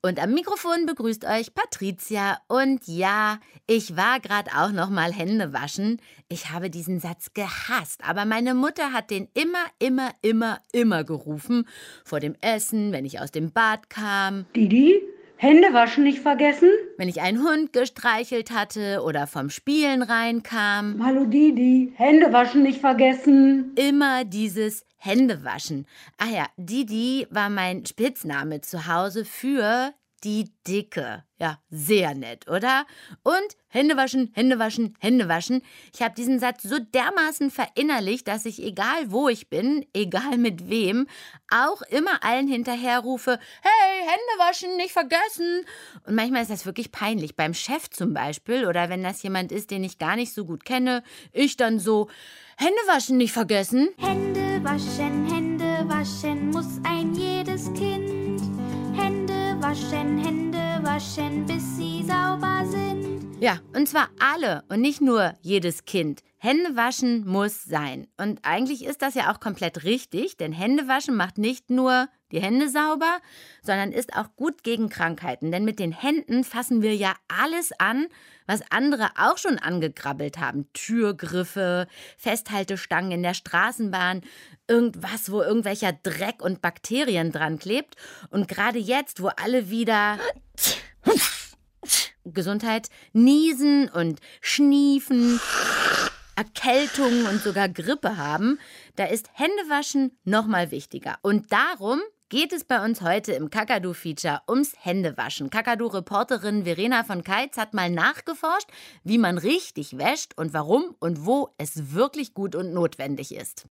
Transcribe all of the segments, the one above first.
Und am Mikrofon begrüßt euch Patricia. Und ja, ich war gerade auch noch mal Hände waschen. Ich habe diesen Satz gehasst, aber meine Mutter hat den immer gerufen. Vor dem Essen, wenn ich aus dem Bad kam. Didi, Hände waschen nicht vergessen. Wenn ich einen Hund gestreichelt hatte oder vom Spielen reinkam. Hallo Didi, Hände waschen nicht vergessen. Immer dieses Händewaschen. Ach ja, Didi war mein Spitzname zu Hause für die Dicke. Ja, sehr nett, oder? Und Hände waschen, Hände waschen, Hände waschen. Ich habe diesen Satz so dermaßen verinnerlicht, dass ich, egal wo ich bin, egal mit wem, auch immer allen hinterher rufe, hey, Hände waschen, nicht vergessen. Und manchmal ist das wirklich peinlich. Beim Chef zum Beispiel oder wenn das jemand ist, den ich gar nicht so gut kenne, ich dann so, Hände waschen, nicht vergessen. Hände waschen muss ein jedes Kind. Hände waschen, bis sie sauber sind. Ja, und zwar alle und nicht nur jedes Kind. Hände waschen muss sein. Und eigentlich ist das ja auch komplett richtig, denn Hände waschen macht nicht nur die Hände sauber, sondern ist auch gut gegen Krankheiten. Denn mit den Händen fassen wir ja alles an, was andere auch schon angekrabbelt haben. Türgriffe, Festhaltestangen in der Straßenbahn, irgendwas, wo irgendwelcher Dreck und Bakterien dran klebt. Und gerade jetzt, wo alle wieder Gesundheit niesen und schniefen, Erkältungen und sogar Grippe haben, da ist Händewaschen noch mal wichtiger. Und darum geht es bei uns heute im Kakadu-Feature ums Händewaschen. Kakadu-Reporterin Verena von Keitz hat mal nachgeforscht, wie man richtig wäscht und warum und wo es wirklich gut und notwendig ist.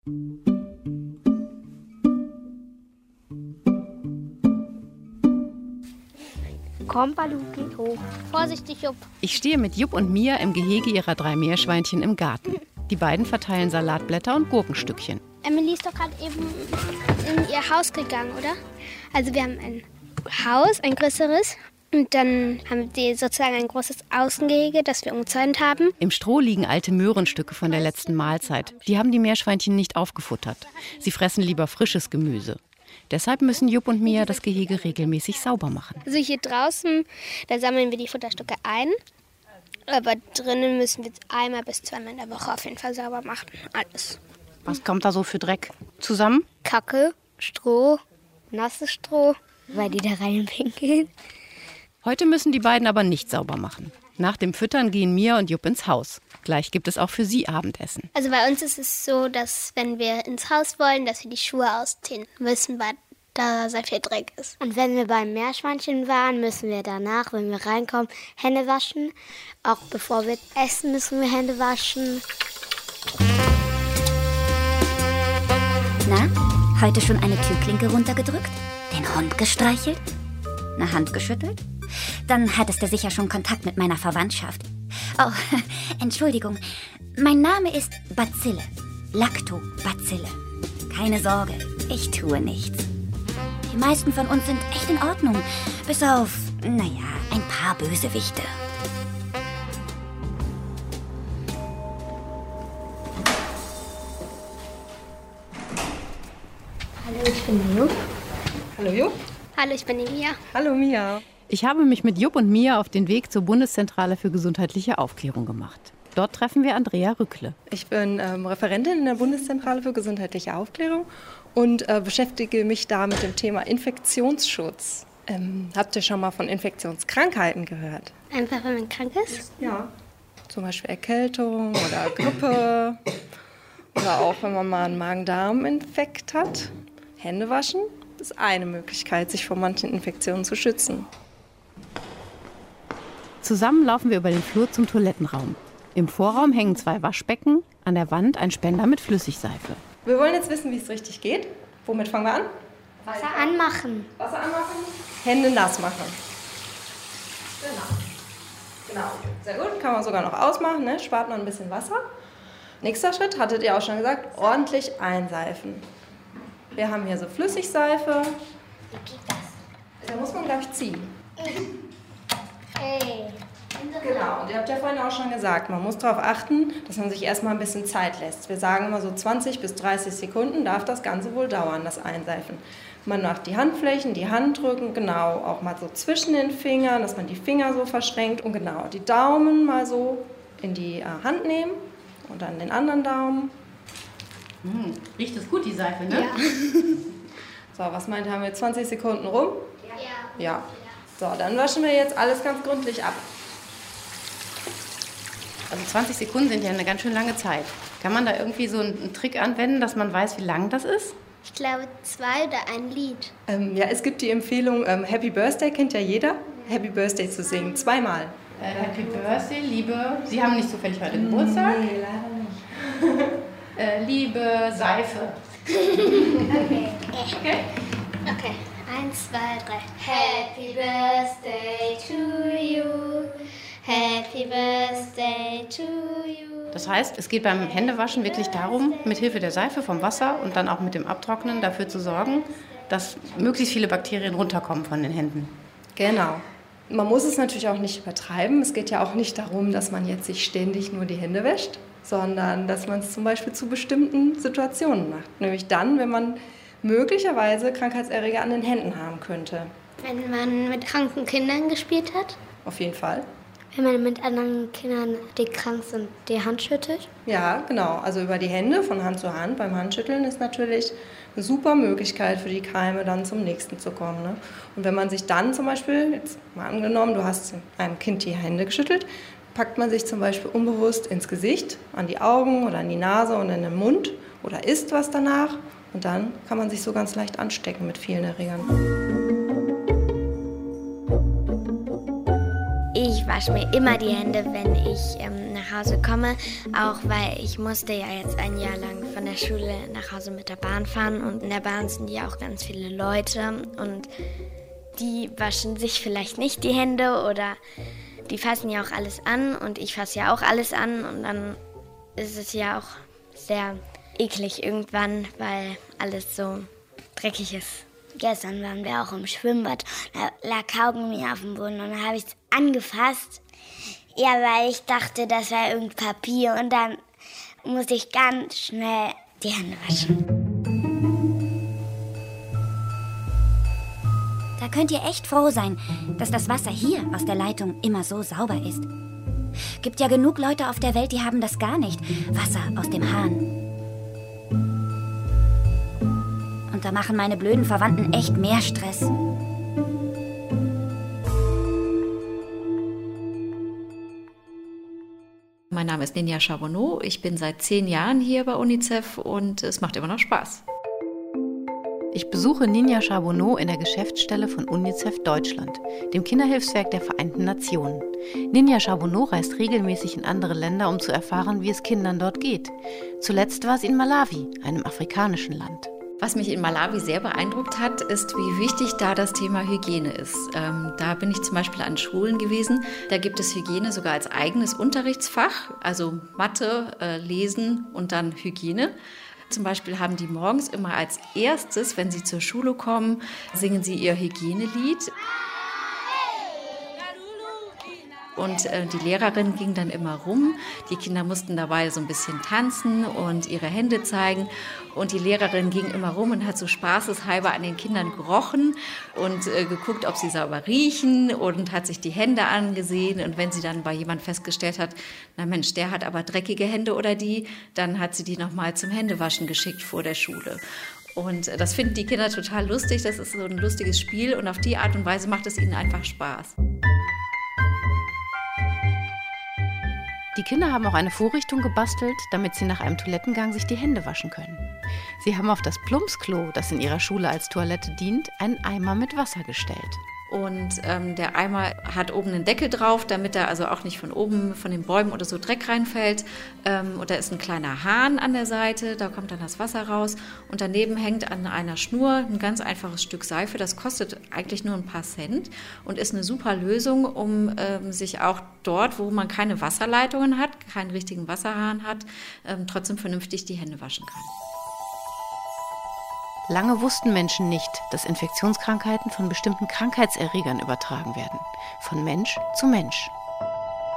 Komm, Balu, geht hoch. Vorsichtig, Jupp. Ich stehe mit Jupp und Mia im Gehege ihrer 3 Meerschweinchen im Garten. Die beiden verteilen Salatblätter und Gurkenstückchen. Emily ist doch gerade eben in ihr Haus gegangen, oder? Also wir haben ein Haus, ein größeres. Und dann haben die sozusagen ein großes Außengehege, das wir umzäunt haben. Im Stroh liegen alte Möhrenstücke von der letzten Mahlzeit. Die haben die Meerschweinchen nicht aufgefuttert. Sie fressen lieber frisches Gemüse. Deshalb müssen Jupp und Mia das Gehege regelmäßig sauber machen. Also hier draußen, da sammeln wir die Futterstücke ein. Aber drinnen müssen wir einmal bis 2-mal in der Woche auf jeden Fall sauber machen. Alles. Was kommt da so für Dreck zusammen? Kacke, Stroh, nasses Stroh, weil die da reinpinkeln. Heute müssen die beiden aber nicht sauber machen. Nach dem Füttern gehen Mia und Jupp ins Haus. Gleich gibt es auch für sie Abendessen. Also bei uns ist es so, dass wenn wir ins Haus wollen, dass wir die Schuhe ausziehen müssen, weil da sehr viel Dreck ist. Und wenn wir beim Meerschweinchen waren, müssen wir danach, wenn wir reinkommen, Hände waschen. Auch bevor wir essen, müssen wir Hände waschen. Na, heute schon eine Türklinke runtergedrückt? Den Hund gestreichelt? Eine Hand geschüttelt? Dann hattest du sicher schon Kontakt mit meiner Verwandtschaft. Oh, Entschuldigung. Mein Name ist Bazille. Lactobacille. Keine Sorge, ich tue nichts. Die meisten von uns sind echt in Ordnung. Bis auf, naja, ein paar Bösewichte. Hallo, ich bin Jupp. Hallo Jupp. Hallo, ich bin die Mia. Hallo Mia. Ich habe mich mit Jupp und Mia auf den Weg zur Bundeszentrale für gesundheitliche Aufklärung gemacht. Dort treffen wir Andrea Rückle. Ich bin Referentin in der Bundeszentrale für gesundheitliche Aufklärung und beschäftige mich da mit dem Thema Infektionsschutz. Habt ihr schon mal von Infektionskrankheiten gehört? Einfach, wenn man krank ist? Ja. Zum Beispiel Erkältung oder Grippe oder auch, wenn man mal einen Magen-Darm-Infekt hat. Hände waschen ist eine Möglichkeit, sich vor manchen Infektionen zu schützen. Zusammen laufen wir über den Flur zum Toilettenraum. Im Vorraum hängen 2 Waschbecken, an der Wand ein Spender mit Flüssigseife. Wir wollen jetzt wissen, wie es richtig geht. Womit fangen wir an? Wasser anmachen. Wasser anmachen, Hände nass machen. Genau. Sehr gut. Kann man sogar noch ausmachen, ne? Spart noch ein bisschen Wasser. Nächster Schritt, hattet ihr auch schon gesagt, ordentlich einseifen. Wir haben hier so Flüssigseife. Da muss man, glaube ich, ziehen. Hey. Genau, und ihr habt ja vorhin auch schon gesagt, man muss darauf achten, dass man sich erstmal ein bisschen Zeit lässt. Wir sagen immer so 20 bis 30 Sekunden darf das Ganze wohl dauern, das Einseifen. Man macht die Handflächen, die Handrücken, genau, auch mal so zwischen den Fingern, dass man die Finger so verschränkt und genau, die Daumen mal so in die Hand nehmen und dann den anderen Daumen. Riecht das gut, die Seife, ne? Ja. So, was meint, haben wir 20 Sekunden rum? Ja. Ja. So, dann waschen wir jetzt alles ganz gründlich ab. Also 20 Sekunden sind ja eine ganz schön lange Zeit. Kann man da irgendwie so einen Trick anwenden, dass man weiß, wie lang das ist? Ich glaube 2 oder ein Lied. Ja, es gibt die Empfehlung, Happy Birthday kennt ja jeder, Happy Birthday zu singen, 2-mal. Happy Birthday, liebe... Sie haben nicht zufällig heute Geburtstag? Nee, leider nicht. Liebe Seife. Okay. Okay. 1, 2, 3. Happy Birthday to you. Happy Birthday to you. Das heißt, es geht beim Händewaschen wirklich darum, mit Hilfe der Seife vom Wasser und dann auch mit dem Abtrocknen dafür zu sorgen, dass möglichst viele Bakterien runterkommen von den Händen. Genau. Man muss es natürlich auch nicht übertreiben. Es geht ja auch nicht darum, dass man jetzt sich ständig nur die Hände wäscht, sondern dass man es zum Beispiel zu bestimmten Situationen macht. Nämlich dann, wenn man möglicherweise Krankheitserreger an den Händen haben könnte. Wenn man mit kranken Kindern gespielt hat. Auf jeden Fall. Wenn man mit anderen Kindern, die krank sind, die Hand schüttelt. Ja, genau. Also über die Hände, von Hand zu Hand. Beim Handschütteln ist natürlich eine super Möglichkeit für die Keime, dann zum nächsten zu kommen. Ne? Und wenn man sich dann zum Beispiel, jetzt mal angenommen, du hast einem Kind die Hände geschüttelt, packt man sich zum Beispiel unbewusst ins Gesicht, an die Augen oder an die Nase und in den Mund oder isst was danach. Und dann kann man sich so ganz leicht anstecken mit vielen Erregern. Ich wasche mir immer die Hände, wenn ich nach Hause komme, auch weil ich musste ja jetzt ein Jahr lang von der Schule nach Hause mit der Bahn fahren und in der Bahn sind ja auch ganz viele Leute und die waschen sich vielleicht nicht die Hände oder die fassen ja auch alles an und ich fasse ja auch alles an und dann ist es ja auch sehr eklig irgendwann, weil alles so dreckig ist. Gestern waren wir auch im Schwimmbad. Da lag Kaugummi auf dem Boden und dann habe ich es angefasst. Ja, weil ich dachte, das wäre irgendein Papier und dann musste ich ganz schnell die Hände waschen. Da könnt ihr echt froh sein, dass das Wasser hier aus der Leitung immer so sauber ist. Gibt ja genug Leute auf der Welt, die haben das gar nicht. Wasser aus dem Hahn. Und da machen meine blöden Verwandten echt mehr Stress. Mein Name ist Ninja Charbonneau. Ich bin seit 10 Jahren hier bei UNICEF und es macht immer noch Spaß. Ich besuche Ninja Charbonneau in der Geschäftsstelle von UNICEF Deutschland, dem Kinderhilfswerk der Vereinten Nationen. Ninja Charbonneau reist regelmäßig in andere Länder, um zu erfahren, wie es Kindern dort geht. Zuletzt war sie in Malawi, einem afrikanischen Land. Was mich in Malawi sehr beeindruckt hat, ist, wie wichtig da das Thema Hygiene ist. Da bin ich zum Beispiel an Schulen gewesen. Da gibt es Hygiene sogar als eigenes Unterrichtsfach, also Mathe, Lesen und dann Hygiene. Zum Beispiel haben die morgens immer als erstes, wenn sie zur Schule kommen, singen sie ihr Hygienelied. Und die Lehrerin ging dann immer rum. Die Kinder mussten dabei so ein bisschen tanzen und ihre Hände zeigen. Und die Lehrerin ging immer rum und hat so spaßeshalber an den Kindern gerochen und geguckt, ob sie sauber riechen und hat sich die Hände angesehen. Und wenn sie dann bei jemandem festgestellt hat, na Mensch, der hat aber dreckige Hände oder die, dann hat sie die nochmal zum Händewaschen geschickt vor der Schule. Und das finden die Kinder total lustig. Das ist so ein lustiges Spiel und auf die Art und Weise macht es ihnen einfach Spaß. Die Kinder haben auch eine Vorrichtung gebastelt, damit sie nach einem Toilettengang sich die Hände waschen können. Sie haben auf das Plumpsklo, das in ihrer Schule als Toilette dient, einen Eimer mit Wasser gestellt. Und der Eimer hat oben einen Deckel drauf, damit da also auch nicht von oben, von den Bäumen oder so Dreck reinfällt. Und da ist ein kleiner Hahn an der Seite, da kommt dann das Wasser raus. Und daneben hängt an einer Schnur ein ganz einfaches Stück Seife. Das kostet eigentlich nur ein paar Cent und ist eine super Lösung, um sich auch dort, wo man keine Wasserleitungen hat, keinen richtigen Wasserhahn hat, trotzdem vernünftig die Hände waschen kann. Lange wussten Menschen nicht, dass Infektionskrankheiten von bestimmten Krankheitserregern übertragen werden. Von Mensch zu Mensch.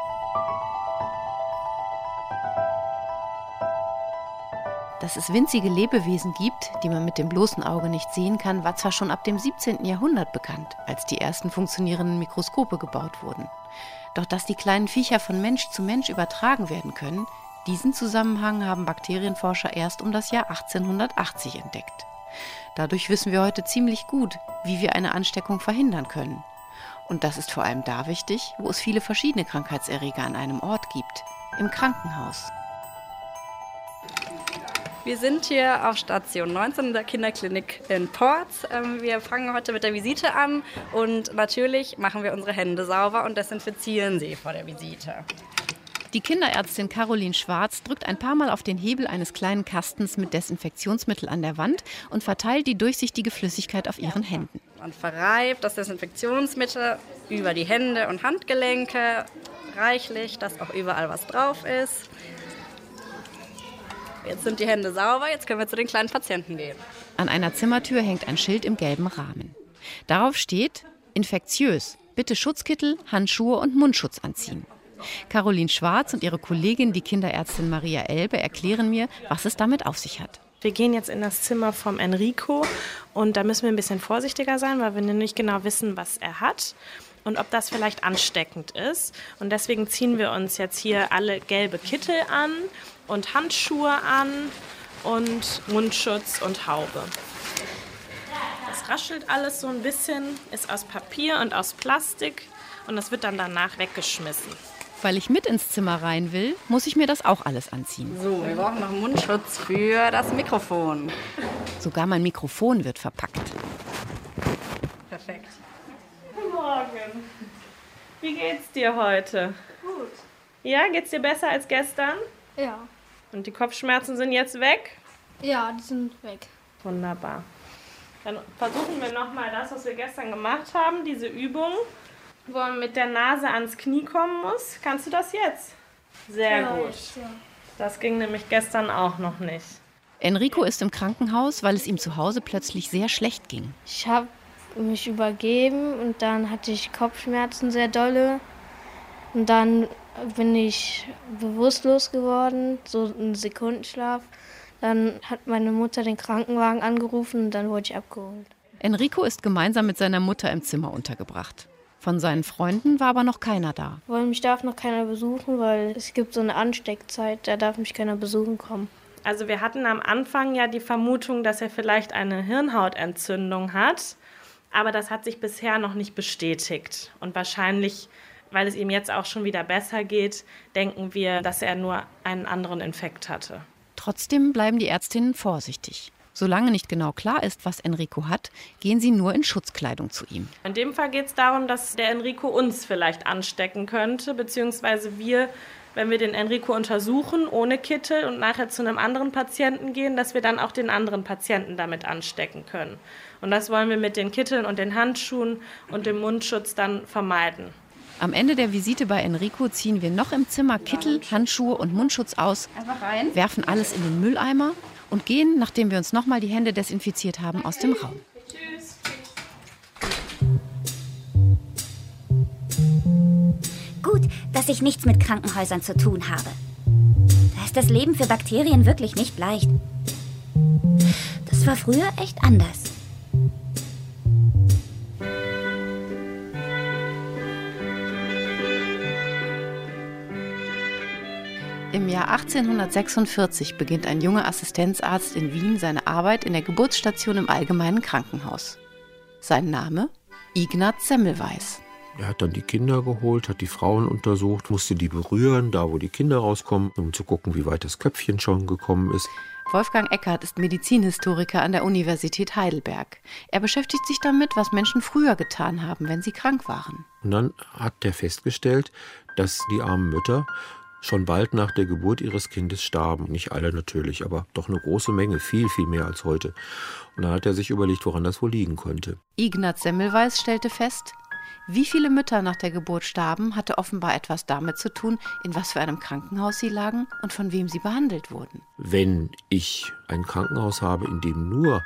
Dass es winzige Lebewesen gibt, die man mit dem bloßen Auge nicht sehen kann, war zwar schon ab dem 17. Jahrhundert bekannt, als die ersten funktionierenden Mikroskope gebaut wurden. Doch dass die kleinen Viecher von Mensch zu Mensch übertragen werden können, diesen Zusammenhang haben Bakterienforscher erst um das Jahr 1880 entdeckt. Dadurch wissen wir heute ziemlich gut, wie wir eine Ansteckung verhindern können. Und das ist vor allem da wichtig, wo es viele verschiedene Krankheitserreger an einem Ort gibt, im Krankenhaus. Wir sind hier auf Station 19 in der Kinderklinik in Porz. Wir fangen heute mit der Visite an und natürlich machen wir unsere Hände sauber und desinfizieren sie vor der Visite. Die Kinderärztin Caroline Schwarz drückt ein paar Mal auf den Hebel eines kleinen Kastens mit Desinfektionsmittel an der Wand und verteilt die durchsichtige Flüssigkeit auf ihren Händen. Man verreibt das Desinfektionsmittel über die Hände und Handgelenke reichlich, dass auch überall was drauf ist. Jetzt sind die Hände sauber, jetzt können wir zu den kleinen Patienten gehen. An einer Zimmertür hängt ein Schild im gelben Rahmen. Darauf steht: infektiös, bitte Schutzkittel, Handschuhe und Mundschutz anziehen. Caroline Schwarz und ihre Kollegin, die Kinderärztin Maria Elbe, erklären mir, was es damit auf sich hat. Wir gehen jetzt in das Zimmer vom Enrico und da müssen wir ein bisschen vorsichtiger sein, weil wir nicht genau wissen, was er hat und ob das vielleicht ansteckend ist. Und deswegen ziehen wir uns jetzt hier alle gelbe Kittel an und Handschuhe an und Mundschutz und Haube. Das raschelt alles so ein bisschen, ist aus Papier und aus Plastik und das wird dann danach weggeschmissen. Weil ich mit ins Zimmer rein will, muss ich mir das auch alles anziehen. So, wir brauchen noch einen Mundschutz für das Mikrofon. Sogar mein Mikrofon wird verpackt. Perfekt. Guten Morgen. Wie geht's dir heute? Gut. Ja, geht's dir besser als gestern? Ja. Und die Kopfschmerzen sind jetzt weg? Ja, die sind weg. Wunderbar. Dann versuchen wir nochmal das, was wir gestern gemacht haben, diese Übung, wo man mit der Nase ans Knie kommen muss. Kannst du das jetzt? Sehr gut. Ja. Das ging nämlich gestern auch noch nicht. Enrico ist im Krankenhaus, weil es ihm zu Hause plötzlich sehr schlecht ging. Ich habe mich übergeben und dann hatte ich Kopfschmerzen sehr dolle. Und dann bin ich bewusstlos geworden, so ein Sekundenschlaf. Dann hat meine Mutter den Krankenwagen angerufen und dann wurde ich abgeholt. Enrico ist gemeinsam mit seiner Mutter im Zimmer untergebracht. Von seinen Freunden war aber noch keiner da. Weil mich darf noch keiner besuchen, weil es gibt so eine Ansteckzeit, da darf mich keiner besuchen kommen. Also wir hatten am Anfang ja die Vermutung, dass er vielleicht eine Hirnhautentzündung hat. Aber das hat sich bisher noch nicht bestätigt. Und wahrscheinlich, weil es ihm jetzt auch schon wieder besser geht, denken wir, dass er nur einen anderen Infekt hatte. Trotzdem bleiben die Ärztinnen vorsichtig. Solange nicht genau klar ist, was Enrico hat, gehen sie nur in Schutzkleidung zu ihm. In dem Fall geht es darum, dass der Enrico uns vielleicht anstecken könnte, beziehungsweise wir, wenn wir den Enrico untersuchen ohne Kittel und nachher zu einem anderen Patienten gehen, dass wir dann auch den anderen Patienten damit anstecken können. Und das wollen wir mit den Kitteln und den Handschuhen und dem Mundschutz dann vermeiden. Am Ende der Visite bei Enrico ziehen wir noch im Zimmer Kittel, Handschuhe und Mundschutz aus, werfen alles in den Mülleimer und gehen, nachdem wir uns nochmal die Hände desinfiziert haben, aus dem Raum. Tschüss. Gut, dass ich nichts mit Krankenhäusern zu tun habe. Da ist das Leben für Bakterien wirklich nicht leicht. Das war früher echt anders. Im Jahr 1846 beginnt ein junger Assistenzarzt in Wien seine Arbeit in der Geburtsstation im Allgemeinen Krankenhaus. Sein Name? Ignaz Semmelweis. Er hat dann die Kinder geholt, hat die Frauen untersucht, musste die berühren, da wo die Kinder rauskommen, um zu gucken, wie weit das Köpfchen schon gekommen ist. Wolfgang Eckert ist Medizinhistoriker an der Universität Heidelberg. Er beschäftigt sich damit, was Menschen früher getan haben, wenn sie krank waren. Und dann hat er festgestellt, dass die armen Mütter schon bald nach der Geburt ihres Kindes starben. Nicht alle natürlich, aber doch eine große Menge, viel, viel mehr als heute. Und dann hat er sich überlegt, woran das wohl liegen könnte. Ignaz Semmelweis stellte fest, wie viele Mütter nach der Geburt starben, hatte offenbar etwas damit zu tun, in was für einem Krankenhaus sie lagen und von wem sie behandelt wurden. Wenn ich ein Krankenhaus habe, in dem nur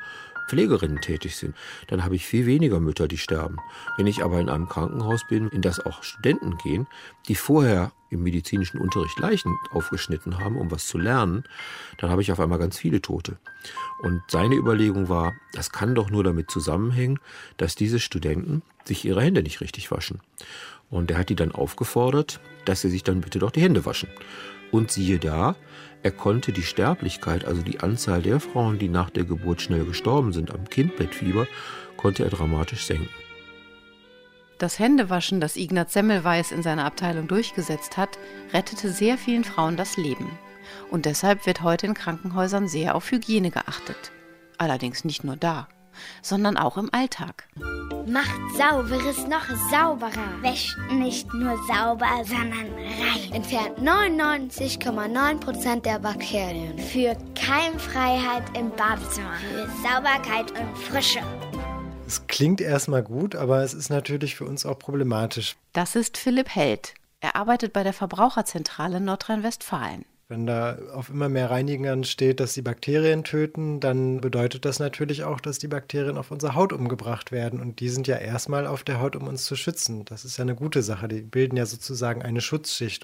Pflegerinnen tätig sind, dann habe ich viel weniger Mütter, die sterben. Wenn ich aber in einem Krankenhaus bin, in das auch Studenten gehen, die vorher im medizinischen Unterricht Leichen aufgeschnitten haben, um was zu lernen, dann habe ich auf einmal ganz viele Tote. Und seine Überlegung war, das kann doch nur damit zusammenhängen, dass diese Studenten sich ihre Hände nicht richtig waschen. Und er hat die dann aufgefordert, dass sie sich dann bitte doch die Hände waschen. Und siehe da, er konnte die Sterblichkeit, also die Anzahl der Frauen, die nach der Geburt schnell gestorben sind am Kindbettfieber, konnte er dramatisch senken. Das Händewaschen, das Ignaz Semmelweis in seiner Abteilung durchgesetzt hat, rettete sehr vielen Frauen das Leben. Und deshalb wird heute in Krankenhäusern sehr auf Hygiene geachtet. Allerdings nicht nur da, sondern auch im Alltag. Macht Sauberes noch sauberer. Wäscht nicht nur sauber, sondern rein. Entfernt 99,9% der Bakterien. Für Keimfreiheit im Badezimmer. Für Sauberkeit und Frische. Es klingt erstmal gut, aber es ist natürlich für uns auch problematisch. Das ist Philipp Held. Er arbeitet bei der Verbraucherzentrale Nordrhein-Westfalen. Wenn da auf immer mehr Reinigern steht, dass sie Bakterien töten, dann bedeutet das natürlich auch, dass die Bakterien auf unsere Haut umgebracht werden. Und die sind ja erstmal auf der Haut, um uns zu schützen. Das ist ja eine gute Sache. Die bilden ja sozusagen eine Schutzschicht.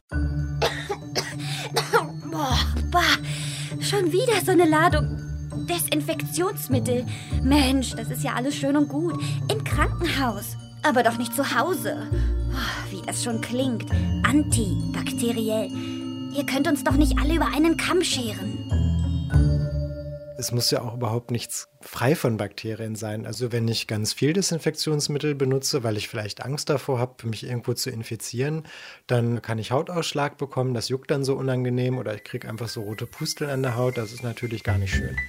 Boah, schon wieder so eine Ladung Desinfektionsmittel. Mensch, das ist ja alles schön und gut. Im Krankenhaus, aber doch nicht zu Hause. Wie das schon klingt. Antibakteriell. Ihr könnt uns doch nicht alle über einen Kamm scheren. Es muss ja auch überhaupt nichts frei von Bakterien sein. Also wenn ich ganz viel Desinfektionsmittel benutze, weil ich vielleicht Angst davor habe, mich irgendwo zu infizieren, dann kann ich Hautausschlag bekommen. Das juckt dann so unangenehm oder ich kriege einfach so rote Pusteln an der Haut. Das ist natürlich gar nicht schön.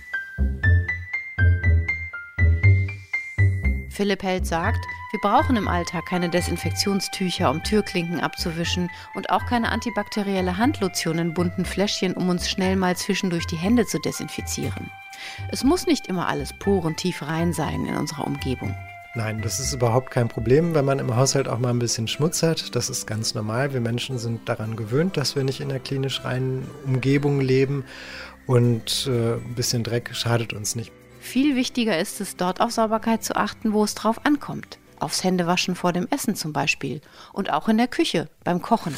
Philipp Held sagt, wir brauchen im Alltag keine Desinfektionstücher, um Türklinken abzuwischen und auch keine antibakterielle Handlotion in bunten Fläschchen, um uns schnell mal zwischendurch die Hände zu desinfizieren. Es muss nicht immer alles porentief rein sein in unserer Umgebung. Nein, das ist überhaupt kein Problem, wenn man im Haushalt auch mal ein bisschen Schmutz hat. Das ist ganz normal. Wir Menschen sind daran gewöhnt, dass wir nicht in einer klinisch reinen Umgebung leben und ein bisschen Dreck schadet uns nicht. Viel wichtiger ist es, dort auf Sauberkeit zu achten, wo es drauf ankommt. Aufs Händewaschen vor dem Essen zum Beispiel. Und auch in der Küche, beim Kochen.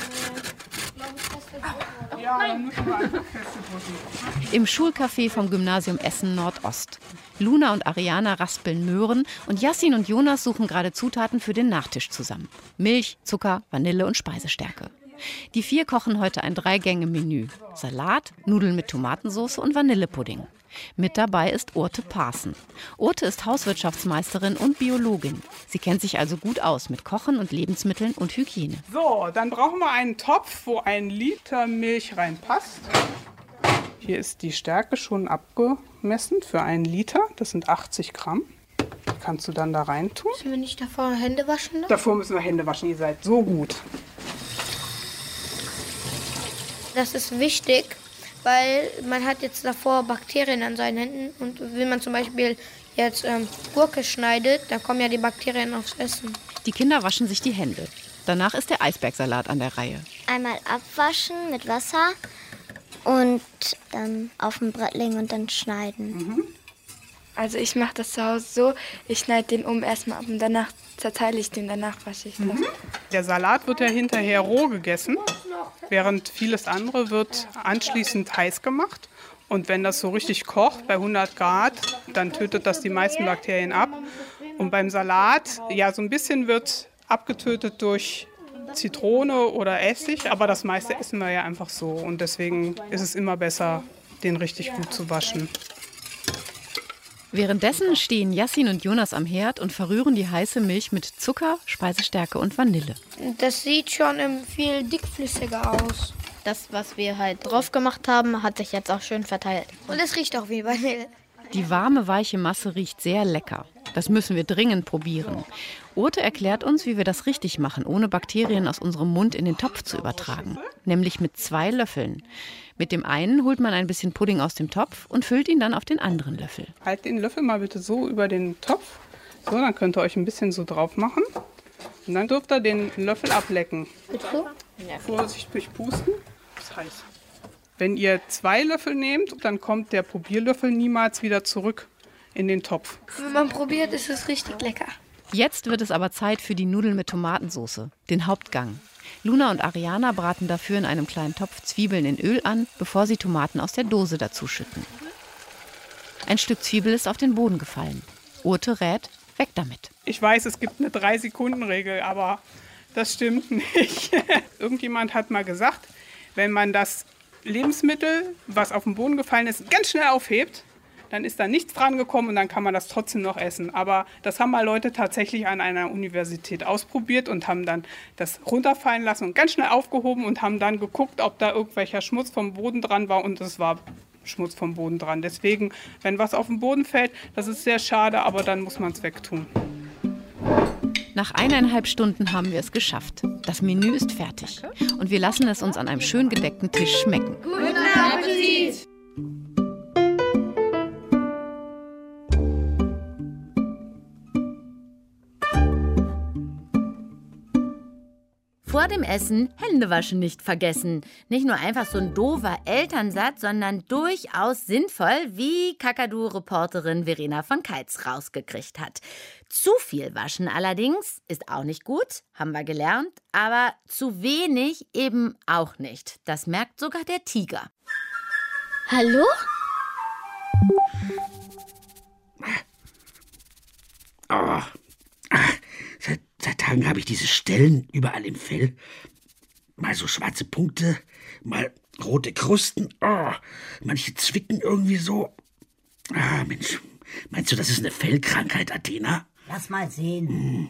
Im Schulcafé vom Gymnasium Essen Nordost. Luna und Ariana raspeln Möhren und Yassin und Jonas suchen gerade Zutaten für den Nachtisch zusammen. Milch, Zucker, Vanille und Speisestärke. Die 4 kochen heute ein 3-Gänge-Menü. Salat, Nudeln mit Tomatensauce und Vanillepudding. Mit dabei ist Urte Parsen. Urte ist Hauswirtschaftsmeisterin und Biologin. Sie kennt sich also gut aus mit Kochen und Lebensmitteln und Hygiene. So, dann brauchen wir einen Topf, wo 1 Liter Milch reinpasst. Hier ist die Stärke schon abgemessen für 1 Liter. Das sind 80 Gramm. Die kannst du dann da rein tun. Müssen wir nicht davor Hände waschen? Ne? Davor müssen wir Hände waschen. Ihr seid so gut. Das ist wichtig, weil man hat jetzt davor Bakterien an seinen Händen und wenn man zum Beispiel jetzt Gurke schneidet, dann kommen ja die Bakterien aufs Essen. Die Kinder waschen sich die Hände. Danach ist der Eisbergsalat an der Reihe. Einmal abwaschen mit Wasser und dann auf dem Brett legen und dann schneiden. Also ich mache das zu Hause so, ich schneide den erstmal ab und danach zerteile ich den, danach wasche ich das. Der Salat wird ja hinterher roh gegessen, während vieles andere wird anschließend heiß gemacht. Und wenn das so richtig kocht, bei 100 Grad, dann tötet das die meisten Bakterien ab. Und beim Salat, ja, so ein bisschen wird abgetötet durch Zitrone oder Essig, aber das meiste essen wir ja einfach so. Und deswegen ist es immer besser, den richtig gut zu waschen. Währenddessen stehen Yassin und Jonas am Herd und verrühren die heiße Milch mit Zucker, Speisestärke und Vanille. Das sieht schon viel dickflüssiger aus. Das, was wir halt drauf gemacht haben, hat sich jetzt auch schön verteilt. Und es riecht auch wie Vanille. Die warme, weiche Masse riecht sehr lecker. Das müssen wir dringend probieren. Urte erklärt uns, wie wir das richtig machen, ohne Bakterien aus unserem Mund in den Topf zu übertragen. Nämlich mit 2 Löffeln. Mit dem einen holt man ein bisschen Pudding aus dem Topf und füllt ihn dann auf den anderen Löffel. Halt den Löffel mal bitte so über den Topf. So, dann könnt ihr euch ein bisschen so drauf machen. Und dann dürft ihr den Löffel ablecken. Bitte? Vorsicht durchpusten. Das ist heiß. Wenn ihr 2 Löffel nehmt, dann kommt der Probierlöffel niemals wieder zurück in den Topf. Wenn man probiert, ist es richtig lecker. Jetzt wird es aber Zeit für die Nudeln mit Tomatensauce, den Hauptgang. Luna und Ariana braten dafür in einem kleinen Topf Zwiebeln in Öl an, bevor sie Tomaten aus der Dose dazu schütten. Ein Stück Zwiebel ist auf den Boden gefallen. Urte rät, weg damit. Ich weiß, es gibt eine 3-Sekunden-Regel, aber das stimmt nicht. Irgendjemand hat mal gesagt, wenn man das Lebensmittel, was auf den Boden gefallen ist, ganz schnell aufhebt, dann ist da nichts dran gekommen und dann kann man das trotzdem noch essen. Aber das haben mal Leute tatsächlich an einer Universität ausprobiert und haben dann das runterfallen lassen und ganz schnell aufgehoben und haben dann geguckt, ob da irgendwelcher Schmutz vom Boden dran war, und es war Schmutz vom Boden dran. Deswegen, wenn was auf den Boden fällt, das ist sehr schade, aber dann muss man es wegtun. Nach 1,5 Stunden haben wir es geschafft. Das Menü ist fertig und wir lassen es uns an einem schön gedeckten Tisch schmecken. Guten Appetit! Vor dem Essen Händewaschen nicht vergessen. Nicht nur einfach so ein doofer Elternsatz, sondern durchaus sinnvoll, wie Kakadu-Reporterin Verena von Keitz rausgekriegt hat. Zu viel waschen allerdings ist auch nicht gut, haben wir gelernt, aber zu wenig eben auch nicht. Das merkt sogar der Tiger. Hallo? Oh. Seit Tagen habe ich diese Stellen überall im Fell. Mal so schwarze Punkte, mal rote Krusten. Oh, manche zwicken irgendwie so. Ah, Mensch, meinst du, das ist eine Fellkrankheit, Athena? Lass mal sehen.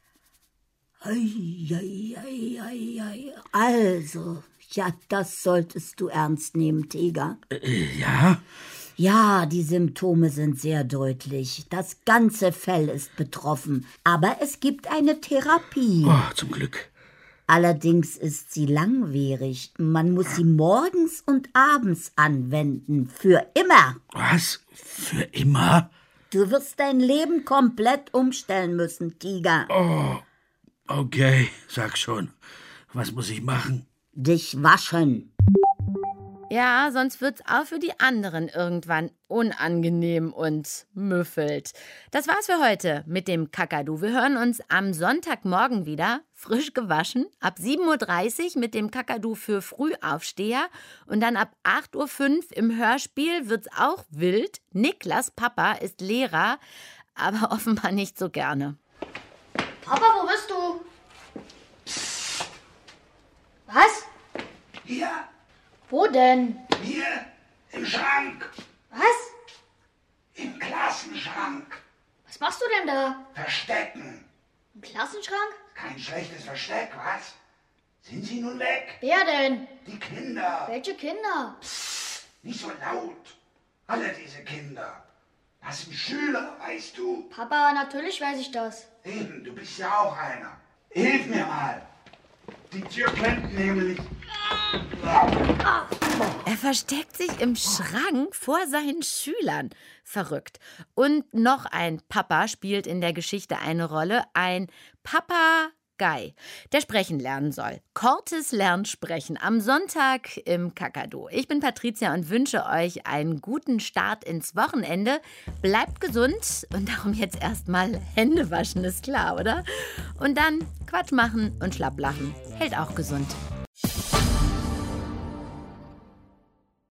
Also, ja, das solltest du ernst nehmen, Tiger. Ja? Ja, die Symptome sind sehr deutlich. Das ganze Fell ist betroffen. Aber es gibt eine Therapie. Oh, zum Glück. Allerdings ist sie langwierig. Man muss sie morgens und abends anwenden. Für immer. Was? Für immer? Du wirst dein Leben komplett umstellen müssen, Tiger. Oh, okay, sag schon. Was muss ich machen? Dich waschen. Ja, sonst wird's auch für die anderen irgendwann unangenehm und müffelt. Das war's für heute mit dem Kakadu. Wir hören uns am Sonntagmorgen wieder, frisch gewaschen, ab 7:30 Uhr mit dem Kakadu für Frühaufsteher. Und dann ab 8:05 Uhr im Hörspiel wird's auch wild. Niklas Papa ist Lehrer, aber offenbar nicht so gerne. Papa, wo bist du? Was? Hier. Wo denn? Hier, im Schrank. Was? Im Klassenschrank. Was machst du denn da? Verstecken. Im Klassenschrank? Kein schlechtes Versteck, was? Sind sie nun weg? Wer denn? Die Kinder. Welche Kinder? Psst, nicht so laut. Alle diese Kinder. Das sind Schüler, weißt du? Papa, natürlich weiß ich das. Eben, du bist ja auch einer. Hilf mir mal. Die Tür klemmt nämlich. Er versteckt sich im Schrank vor seinen Schülern. Verrückt. Und noch ein Papa spielt in der Geschichte eine Rolle. Ein Papagei, der sprechen lernen soll. Cortis lernt sprechen am Sonntag im Kakadu. Ich bin Patricia und wünsche euch einen guten Start ins Wochenende. Bleibt gesund und darum jetzt erstmal Hände waschen, ist klar, oder? Und dann Quatsch machen und schlapp lachen. Hält auch gesund.